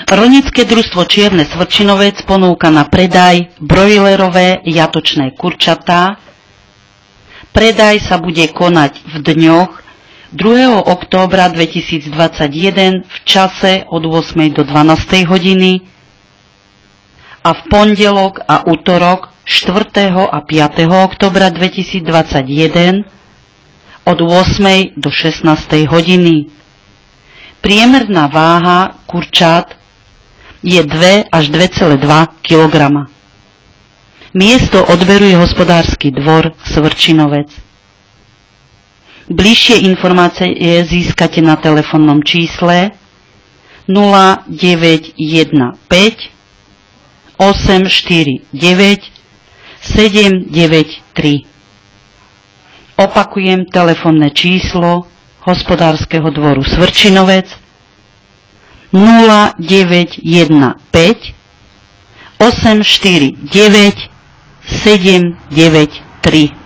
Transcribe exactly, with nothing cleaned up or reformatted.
Rolnícke družstvo Čierne Svrčinovec ponúka na predaj brojlerové jatočné kurčatá. Predaj sa bude konať v dňoch druhého októbra dvetisícdvadsaťjeden v čase od ôsmej do dvanástej hodiny a v pondelok a utorok štvrtého a piateho októbra dvetisícdvadsaťjeden od ôsmej do šestnástej hodiny. Priemerná váha kurčát je dva až dva celé dva kilograma. Miesto odberu je hospodársky dvor Svrčinovec. Bližšie informácie získate na telefónnom čísle nula deväť jeden päť osem štyri deväť sedem deväť tri. Opakujem telefónne číslo hospodárskeho dvoru Svrčinovec nula deväť jeden päť osem štyri deväť sedem deväť tri.